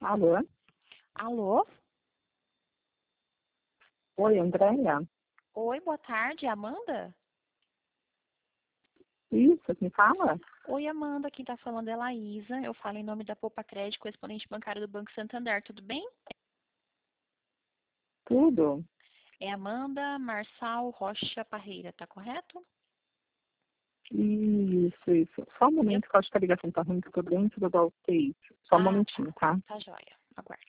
Alô? Alô? Oi, Andréia? Oi, boa tarde, Amanda? Isso, quem fala? Oi, Amanda, quem tá falando é Laísa. Eu falo em nome da Poupa Crédito, correspondente bancário do Banco Santander, tudo bem? Tudo? É Amanda Marçal Rocha Parreira, tá correto? Isso. Só um Eu... momento que eu acho que a ligação tá ruim, que eu tô dentro do Altate. Só um Tá. momentinho, tá? Tá joia. Aguardo.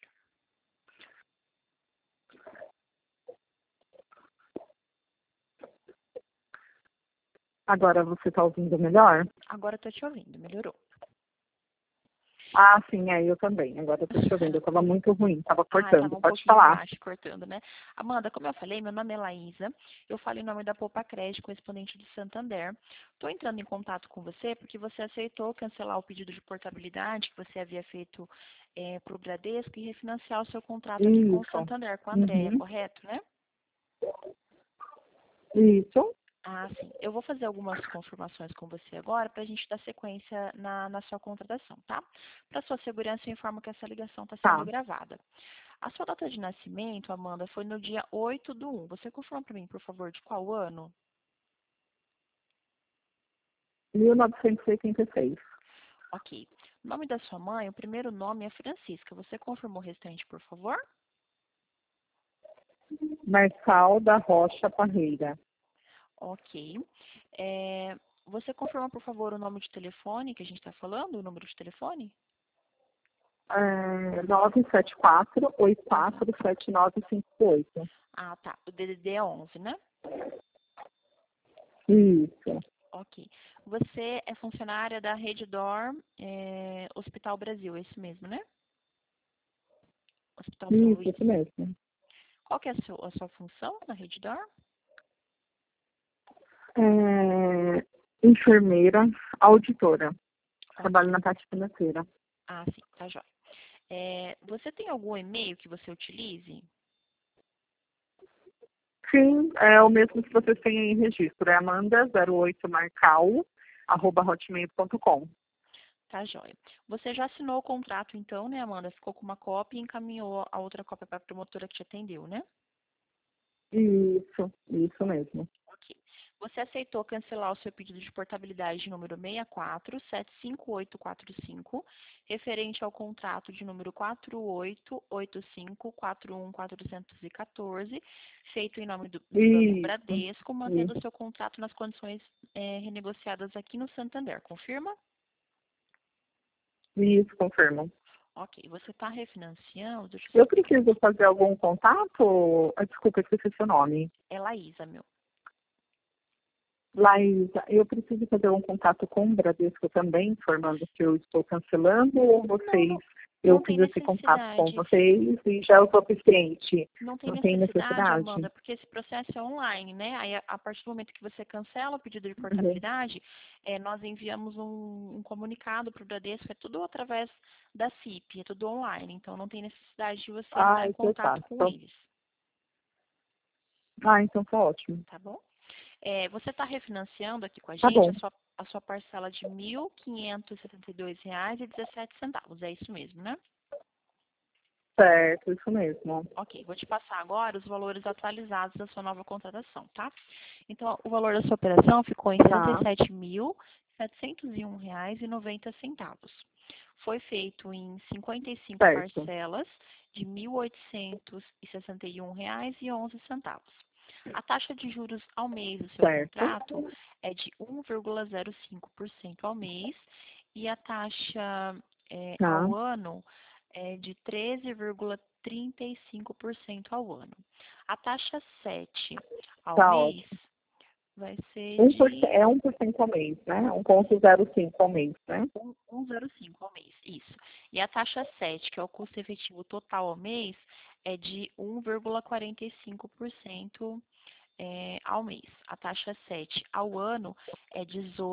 Agora você tá ouvindo melhor? Agora eu tô te ouvindo, melhorou. Ah, sim, eu também. Agora eu tô te ouvindo. Eu tava muito ruim, tava cortando. Tava um Pode pouquinho falar. baixo, cortando, né? Amanda, como eu falei, meu nome é Laísa. Eu falo em nome da Poupa Crédito, correspondente do Santander. Estou entrando em contato com você porque você aceitou cancelar o pedido de portabilidade que você havia feito para o Bradesco e refinanciar o seu contrato aqui com o Isso. Santander, com a Andréia, Uhum. correto, né? Isso. Sim. Eu vou fazer algumas confirmações com você agora para a gente dar sequência na sua contratação, tá? Para sua segurança, eu informo que essa ligação está sendo Tá. gravada. A sua data de nascimento, Amanda, foi no dia 8/1. Você confirma para mim, por favor, de qual ano? 1986. Ok. O nome da sua mãe, o primeiro nome é Francisca. Você confirmou o restante, por favor? Marçal da Rocha Parreira. Ok. Você confirma, por favor, o nome de telefone que a gente está falando, o número de telefone? 974-847958. Tá. O DDD é 11, né? Isso. Ok. Você é funcionária da Rede DOR Hospital Brasil, é isso mesmo, né? Hospital São Luís. Isso mesmo. Qual que é a sua função na Rede DOR? Enfermeira, auditora. Trabalho Ok. na parte financeira. Sim, tá jóia. Você tem algum e-mail que você utilize? Sim, é o mesmo que vocês têm aí em registro. É amanda08marcal@hotmail.com. Tá jóia. Você já assinou o contrato, então, né, Amanda? Ficou com uma cópia e encaminhou a outra cópia para a promotora que te atendeu, né? Isso mesmo. Ok. Você aceitou cancelar o seu pedido de portabilidade número 6475845, referente ao contrato de número 4885414414, feito em nome do Banco Isso, Bradesco, mantendo o isso. seu contrato nas condições renegociadas aqui no Santander. Confirma? Isso, confirmo. Ok. Você está refinanciando? Deixa eu só Eu pegar preciso aqui. fazer algum contato? Desculpa, esqueci seu nome. É Laísa, meu. Laísa, eu preciso fazer um contato com o Bradesco também, informando que eu estou cancelando, ou Não, vocês, não, eu não tem fiz esse contato com necessidade. vocês e já é o suficiente? Não tem Não tem necessidade, necessidade? Amanda, porque esse processo é online, né? Aí, a partir do momento que você cancela o pedido de Uhum. portabilidade, nós enviamos um comunicado para o Bradesco, é tudo através da CIP, é tudo online, então não tem necessidade de você entrar em Então tá. contato com eles, Então tá ótimo. tá bom? Você está refinanciando aqui com a Tá gente bom. a sua parcela de R$ 1.572,17, é isso mesmo, né? Certo, isso mesmo. Ok, vou te passar agora os valores atualizados da sua nova contratação, tá? Então, o valor da sua operação ficou em R$ Tá, 77.701,90. Foi feito em 55 certo, parcelas de R$ 1.861,11. A taxa de juros ao mês do seu certo. contrato é de 1,05% ao mês e a taxa Tá, ao ano é de 13,35% ao ano. A taxa 7 ao tá mês ótimo. vai ser 1%, de é 1% ao mês, né? 1,05 ao mês, né? 1,05 ao mês, isso. E a taxa 7, que é o custo efetivo total ao mês, é de 1,45% ao mês. A taxa 7 ao ano é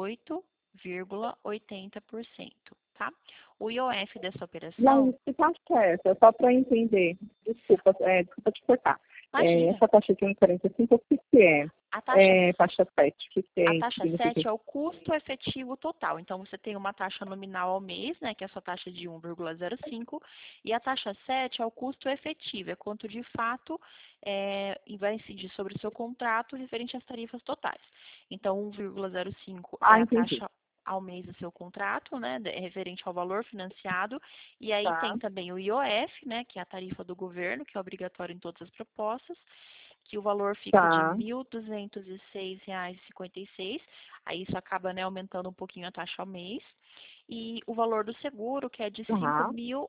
18,80%, tá? O IOF dessa operação, Mas que taxa é essa? Só para entender. Desculpa te cortar. imagina, Essa taxa de 1,45, o que é? A taxa, taxa 7, que a tem, taxa significa 7 é o custo efetivo total. Então, você tem uma taxa nominal ao mês, né, que é a sua taxa de 1,05, e a taxa 7 é o custo efetivo, é quanto de fato vai incidir sobre o seu contrato referente às tarifas totais. Então, 1,05 é a entendi. taxa ao mês do seu contrato, né, referente ao valor financiado, e aí Tá, tem também o IOF, né, que é a tarifa do governo, que é obrigatório em todas as propostas, que o valor fica de R$ tá, 1.206,56. Aí isso acaba, né, aumentando um pouquinho a taxa ao mês. E o valor do seguro, que é de R$ tá.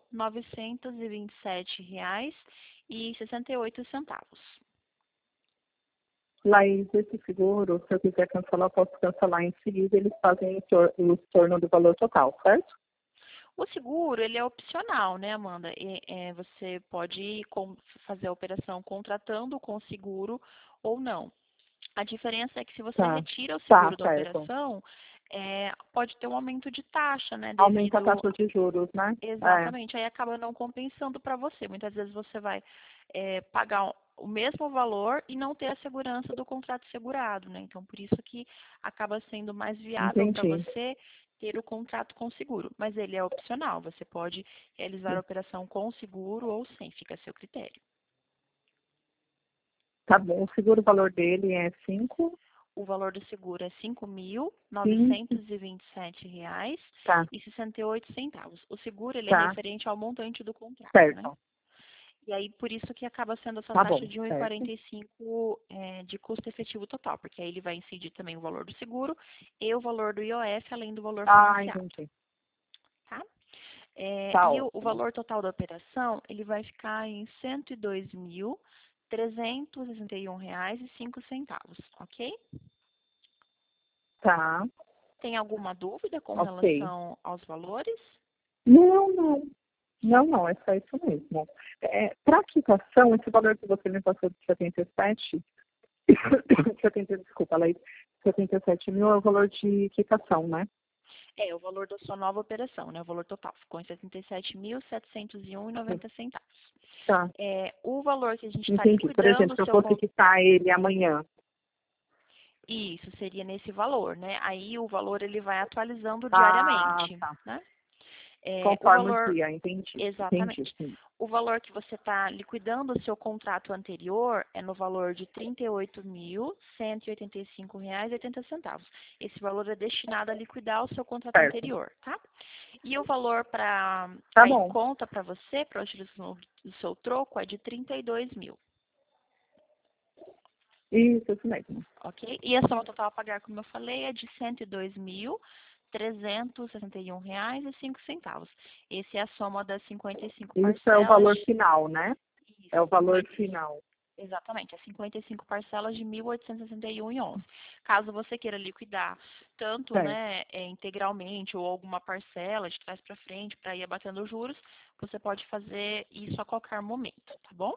5.927,68. Laís, esse seguro, se eu quiser cancelar, eu posso cancelar em seguida, eles fazem o estorno do valor total, certo? O seguro, ele é opcional, né, Amanda? Você pode fazer a operação contratando com o seguro ou não. A diferença é que se você Tá, retira o tá, seguro da certo. operação, pode ter um aumento de taxa, né? Aumenta a Devido. taxa de juros, né? Exatamente, aí acaba não compensando para você. Muitas vezes você vai pagar o mesmo valor e não ter a segurança do contrato segurado, né? Então, por isso que acaba sendo mais viável para Entendi. você ter o contrato com seguro. Mas ele é opcional, você pode realizar a operação com seguro ou sem, fica a seu critério. Tá bom, o seguro, o valor dele é 5, O valor do seguro é R$ 5, 5.927,68. tá, O seguro ele é tá, referente ao montante do contrato, né? certo. E aí, por isso que acaba sendo essa Tá taxa bom, de certo. 1,45 de custo efetivo total, porque aí ele vai incidir também o valor do seguro e o valor do IOF, além do valor financiado, Entendi. tá? Tá E o ótimo. valor total da operação, ele vai ficar em R$ 102.361,05, ok? Tá, Tem alguma dúvida com ok. relação aos valores? Não, não. Não, não, é só isso mesmo. Para a quitação, esse valor que você me passou de 77, 70, desculpa, Laís, 77 mil é o valor de quitação, né? É o valor da sua nova operação, né? O valor total ficou em R$ 77.701,90. Tá, O valor que a gente está entendi. Por liquidando exemplo, o se eu seu fosse quitar ele amanhã, isso seria nesse valor, né? Aí o valor ele vai atualizando diariamente, tá. né? O Conforme o valor dia, entendi. Entendi, exatamente. sim. O valor que você está liquidando o seu contrato anterior é no valor de R$ 38.185,80. Esse valor é destinado a liquidar o seu contrato Certo. anterior, tá? E o valor para Tá em bom. conta para você, para a utilização do seu troco, é de 32 mil, Isso mesmo. ok? E a soma total a pagar, como eu falei, é de R$ 102.361,05. Esse é a soma das 55 Isso é o parcelas. valor final, né? É Isso, o valor final. exatamente, as 55 parcelas de 1.861,11. Caso você queira liquidar tanto, Certo. né, integralmente ou alguma parcela de trás para frente para ir abatendo os juros, você pode fazer isso a qualquer momento, tá bom?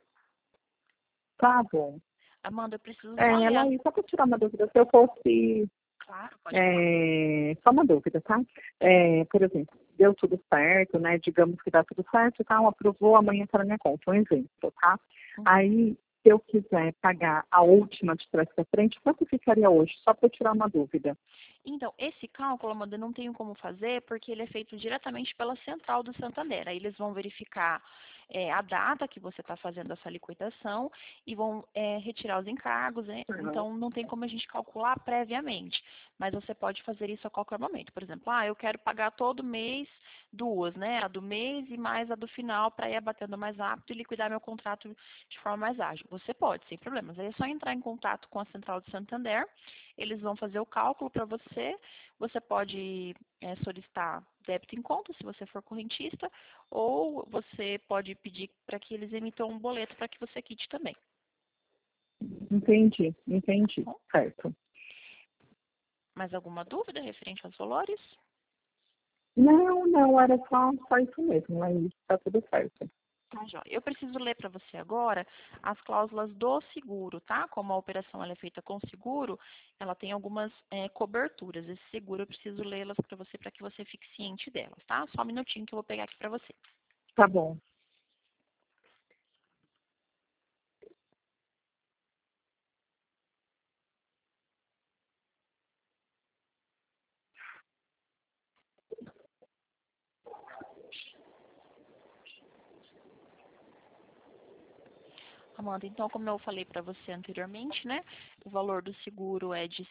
Tá bom. Amanda, eu preciso só ler Laís, só para tirar uma dúvida, se eu fosse. Claro, pode falar. Só uma dúvida, tá? Por exemplo, deu tudo certo, né? Digamos que dá tudo certo, tá? Aprovou, amanhã está na minha conta, um exemplo, tá? Uhum. Aí, se eu quiser pagar a última de trás para frente, quanto ficaria hoje? Só para tirar uma dúvida. Então, esse cálculo, Amanda, eu não tenho como fazer porque ele é feito diretamente pela central do Santander. Aí eles vão verificar a data que você está fazendo essa liquidação e vão retirar os encargos, né? Uhum. Então, não tem como a gente calcular previamente, mas você pode fazer isso a qualquer momento. Por exemplo, eu quero pagar todo mês duas, né? A do mês e mais a do final para ir abatendo mais rápido e liquidar meu contrato de forma mais ágil. Você pode, sem problemas. Aí é só entrar em contato com a central do Santander, eles vão fazer o cálculo para você. Você pode solicitar débito em conta, se você for correntista, ou você pode pedir para que eles emitam um boleto para que você quite também. Entendi, Tá entendi. bom? Certo. Mais alguma dúvida referente aos valores? Não, não, era só isso mesmo, aí tá tudo certo. Tá, joia. Eu preciso ler para você agora as cláusulas do seguro, tá? Como a operação ela é feita com seguro, ela tem algumas coberturas. Esse seguro eu preciso lê-las para você que você fique ciente delas, tá? Só um minutinho que eu vou pegar aqui para você. Tá bom. Amanda, então, como eu falei para você anteriormente, né, o valor do seguro é de R$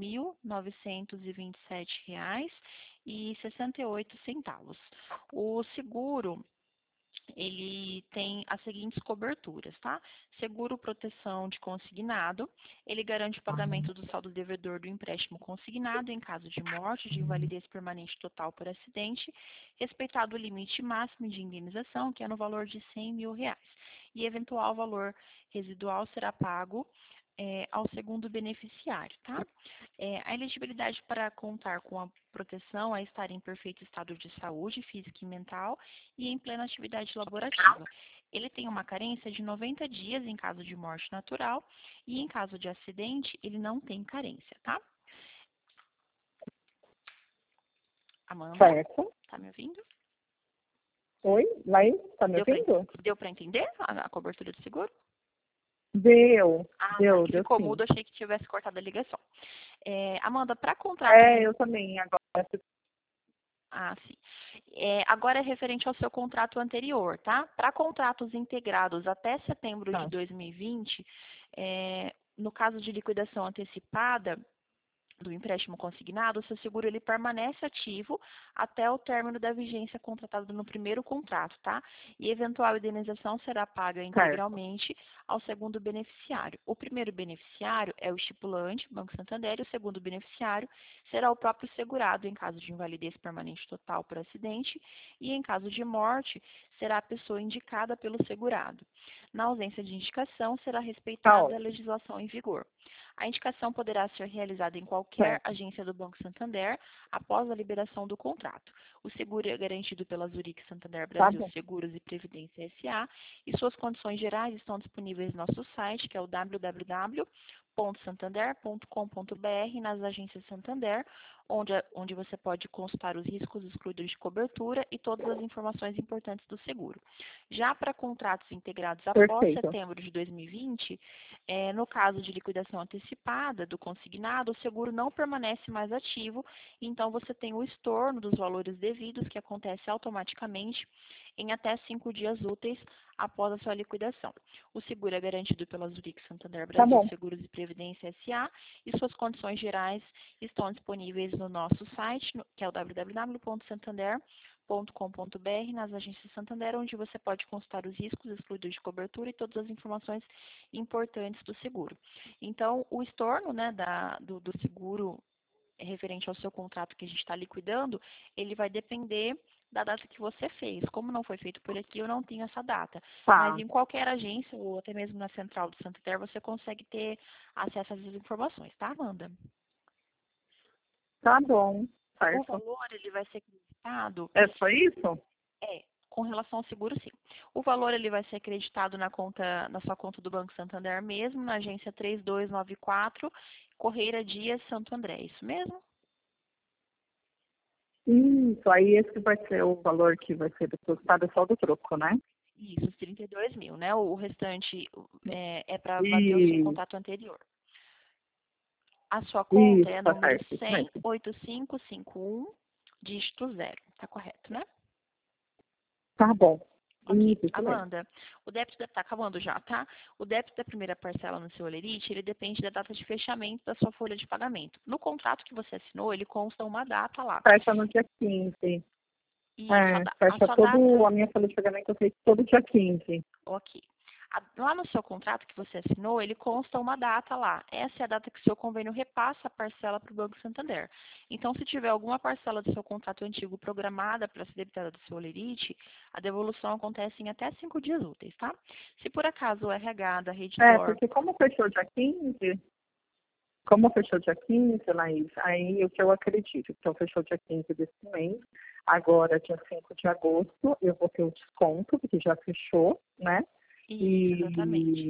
5.927,68. O seguro, ele tem as seguintes coberturas, tá? Seguro proteção de consignado, ele garante o pagamento do saldo devedor do empréstimo consignado em caso de morte, de invalidez permanente total por acidente, respeitado o limite máximo de indenização, que é no valor de R$ 100 mil, e eventual valor residual será pago ao segundo beneficiário, tá? A elegibilidade para contar com a proteção é estar em perfeito estado de saúde física e mental e em plena atividade laborativa. Ele tem uma carência de 90 dias em caso de morte natural e em caso de acidente ele não tem carência, tá? Amanda, Certo. tá me ouvindo? Oi, Laís, tá me ouvindo? Deu para entender a cobertura do seguro? Deu, Ah, deu, tá, que deu ficou sim. mudo, achei que tivesse cortado a ligação. Amanda, para contratos... Eu também, agora. Ah, sim. Agora é referente ao seu contrato anterior, tá? Para contratos integrados até setembro de Tá. 2020, no caso de liquidação antecipada do empréstimo consignado, o seu seguro ele permanece ativo até o término da vigência contratada no primeiro contrato, tá? E eventual indenização será paga Certo. integralmente ao segundo beneficiário. O primeiro beneficiário é o estipulante, Banco Santander, e o segundo beneficiário será o próprio segurado em caso de invalidez permanente total por acidente e em caso de morte será a pessoa indicada pelo segurado. Na ausência de indicação, será Tá respeitada a ótimo. legislação em vigor. A indicação poderá ser realizada em qualquer Certo. agência do Banco Santander após a liberação do contrato. O seguro é garantido pela Zurich Santander Tá Brasil bom. Seguros e Previdência S.A. e suas condições gerais estão disponíveis no nosso site, que é o www.santander.com.br, nas agências Santander, onde você pode consultar os riscos excluídos de cobertura e todas as informações importantes do seguro. Já para contratos integrados após Perfeito. setembro de 2020, no caso de liquidação antecipada do consignado, o seguro não permanece mais ativo, então você tem o estorno dos valores devidos, que acontece automaticamente em até 5 dias úteis após a sua liquidação. O seguro é garantido pela Zurich Santander Tá Brasil bom. Seguros e Previdência S.A. e suas condições gerais estão disponíveis no nosso site, que é o www.santander.com.br, nas agências Santander, onde você pode consultar os riscos excluídos de cobertura e todas as informações importantes do seguro. Então, o estorno, né, do seguro referente ao seu contrato que a gente está liquidando, ele vai depender da data que você fez. Como não foi feito por aqui, eu não tenho essa data. Mas Tá. em qualquer agência, ou até mesmo na central do Santander, você consegue ter acesso a essas informações, tá, Amanda? Tá bom. O Certo. valor, ele vai ser acreditado, É só isso? com relação ao seguro, sim. O valor, ele vai ser acreditado na sua conta do Banco Santander mesmo, na agência 3294, Correia Dias, Santo André. Isso mesmo? Isso, aí esse vai ser o valor que vai ser depositado, é só do troco, né? Isso, os 32 mil, né? O restante é para bater o seu Isso, contato anterior. A sua conta isso, é tá número certo, isso mesmo. 1008551, dígito 0. Tá correto, né? Tá bom. Ok. Isso mesmo. Amanda, o débito tá acabando já, tá? O débito da primeira parcela no seu Olerite, ele depende da data de fechamento da sua folha de pagamento. No contrato que você assinou, ele consta uma data lá. Fecha no dia 15. Isso, a Fecha sua data. todo, a minha folha de pagamento eu feito todo dia 15. Ok. Lá no seu contrato que você assinou, ele consta uma data lá. Essa é a data que o seu convênio repassa a parcela para o Banco Santander. Então, se tiver alguma parcela do seu contrato antigo programada para ser debitada do seu Olerite, a devolução acontece em até 5 dias úteis, tá? Se por acaso o RH da Redditor... Porque como fechou dia 15, Laís, aí o que eu acredito, então fechou dia 15 desse mês, agora dia 5 de agosto eu vou ter o desconto, porque já fechou, né? Isso, exatamente.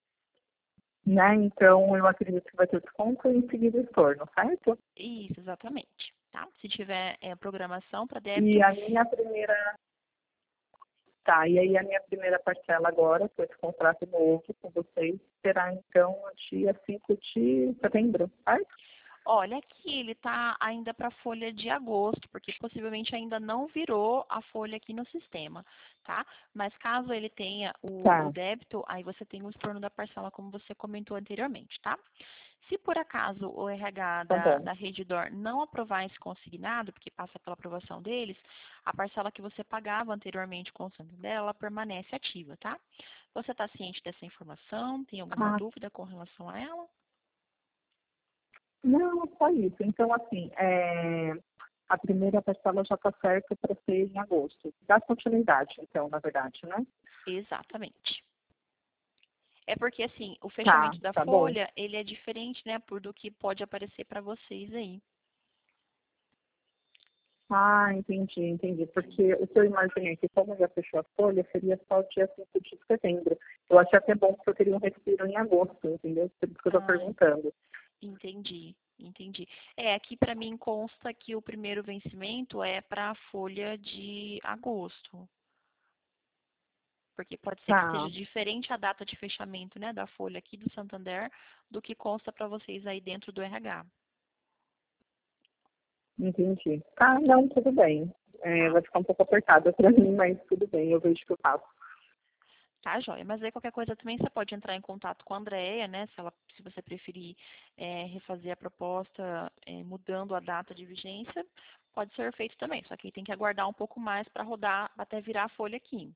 Então eu acredito que vai ter desconto e em seguida estorno, certo? Isso, exatamente. Tá? Se tiver programação para débito, E a minha primeira, e aí a minha primeira parcela agora, com esse contrato novo com vocês, será então dia 5 de setembro, certo? Olha, aqui ele está ainda para a folha de agosto, porque possivelmente ainda não virou a folha aqui no sistema, tá? Mas caso ele tenha o Tá, débito, aí você tem o estorno da parcela, como você comentou anteriormente, tá? Se por acaso o RH tá bom. da Redditor não aprovar esse consignado, porque passa pela aprovação deles, a parcela que você pagava anteriormente com o Santander, ela permanece ativa, tá? Você está ciente dessa informação? Tem alguma Ah, dúvida com relação a ela? não, só isso. Então, assim, a primeira parcela já está certa para ser em agosto. Dá continuidade, então, na verdade, né? Exatamente. É porque, assim, o Tá, fechamento da tá bom. folha, ele é diferente, né, por do que pode aparecer para vocês aí. Ah, entendi. Porque o que eu imaginei que como já fechou a folha, seria só dia 5 de setembro. Eu achei até bom que eu teria um respiro em agosto, entendeu? Por isso que eu estou Ah, perguntando. entendi. É, aqui para mim consta que o primeiro vencimento é para a folha de agosto. Porque pode ser que esteja Tá, diferente a data de fechamento, né, da folha aqui do Santander do que consta para vocês aí dentro do RH, entendi. Tá, não, tudo bem. tá? Vai ficar um pouco apertada para mim, mas tudo bem, eu vejo o que eu faço. Tá, joia. Mas aí qualquer coisa também você pode entrar em contato com a Andrea, né? Se você preferir refazer a proposta mudando a data de vigência, pode ser feito também. Só que aí tem que aguardar um pouco mais para rodar até virar a folha aqui.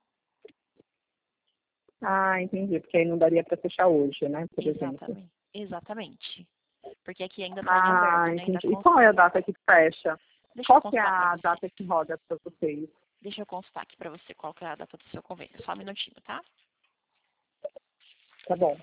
Ah, entendi, porque aí não daria para fechar hoje, né, por exemplo. Exatamente. Porque aqui ainda está em Ah, aberto, né? Ainda entendi. E qual é a consta. data que fecha? Deixa eu Qual que é consultar para a você. data que roda para vocês? Deixa eu consultar aqui para você qual que é a data do seu convênio. Só um minutinho, tá? Tá bom.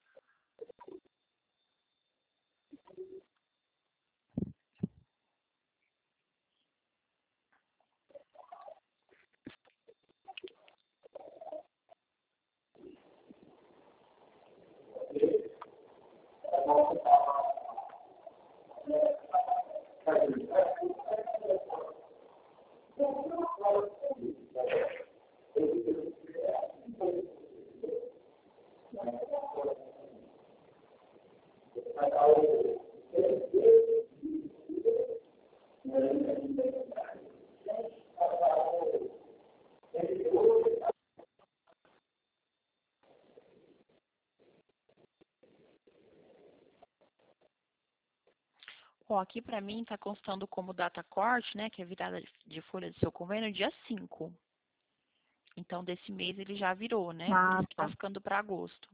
Ó, aqui para mim está constando como data corte, né? Que é a virada de folha do seu convênio, dia 5. Então, desse mês ele já virou, né? Por Ah, isso que está tá. ficando para agosto.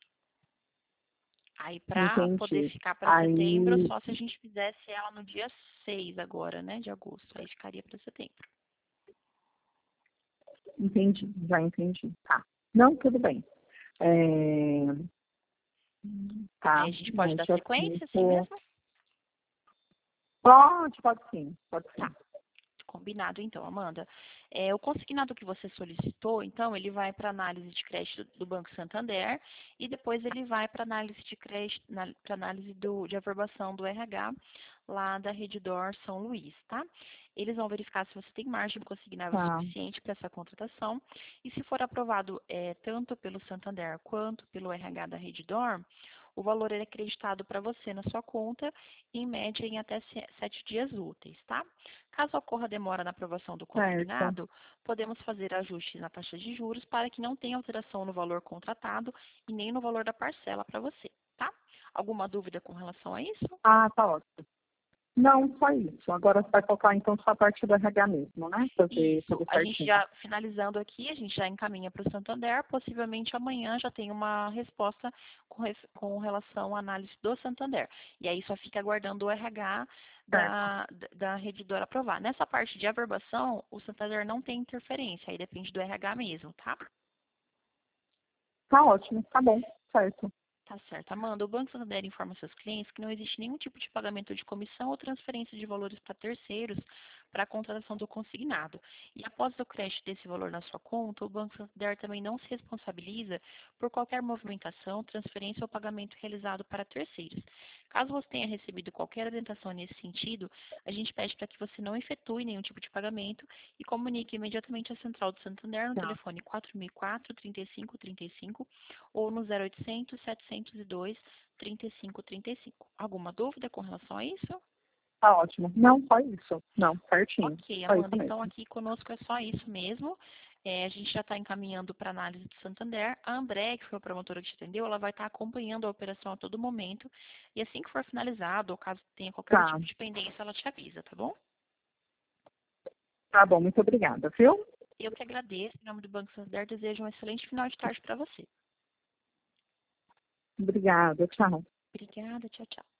Aí, para poder Entendi. ficar para setembro, Aí, só se a gente fizesse ela no dia 6 agora, né? De agosto. Aí ficaria para setembro. entendi, já entendi. Tá. Não, tudo bem. É, Aí tá, a gente pode dar dia sequência, assim 5. mesmo? Pode sim, pode Tá. sim. Combinado, então, Amanda. O consignado que você solicitou, então, ele vai para análise de crédito do Banco Santander e depois ele vai para análise de crédito, para análise de averbação do RH lá da Redditor São Luís, tá? Eles vão verificar se você tem margem consignável Tá, suficiente para essa contratação e se for aprovado tanto pelo Santander quanto pelo RH da Redditor, o valor é acreditado para você na sua conta, em média em até 7 dias úteis, tá? Caso ocorra demora na aprovação do certo. consignado, podemos fazer ajustes na taxa de juros para que não tenha alteração no valor contratado e nem no valor da parcela para você, tá? Alguma dúvida com relação a isso? Ah, tá ótimo. Não, só isso. Agora vai focar então só a parte do RH mesmo, né? Isso. Fazer A gente certinho. já, finalizando aqui, a gente já encaminha para o Santander. Possivelmente amanhã já tem uma resposta com relação à análise do Santander. E aí só fica aguardando o RH Certo. da Redditor aprovar. Nessa parte de averbação, o Santander não tem interferência, aí depende do RH mesmo, tá? Tá ótimo, tá bom, certo. Tá certo. Amanda, o Banco Santander informa seus clientes que não existe nenhum tipo de pagamento de comissão ou transferência de valores para terceiros para a contratação do consignado. E após o crédito desse valor na sua conta, o Banco Santander também não se responsabiliza por qualquer movimentação, transferência ou pagamento realizado para terceiros. Caso você tenha recebido qualquer orientação nesse sentido, a gente pede para que você não efetue nenhum tipo de pagamento e comunique imediatamente à Central do Santander no Tá. telefone 4004-3535 ou no 0800 702 3535. Alguma dúvida com relação a isso? Tá ótimo. Não, só isso. Não, certinho. Ok, Só isso Amanda, então mesmo. aqui conosco é só isso mesmo. A gente já está encaminhando para análise do Santander. A André, que foi a promotora que te atendeu, ela vai estar acompanhando a operação a todo momento. E assim que for finalizado, ou caso tenha qualquer Tá. tipo de pendência, ela te avisa, tá bom? Tá bom, muito obrigada, viu? Eu que agradeço. Em nome do Banco Santander, desejo um excelente final de tarde para você. Obrigada, tchau. Obrigada, tchau, tchau.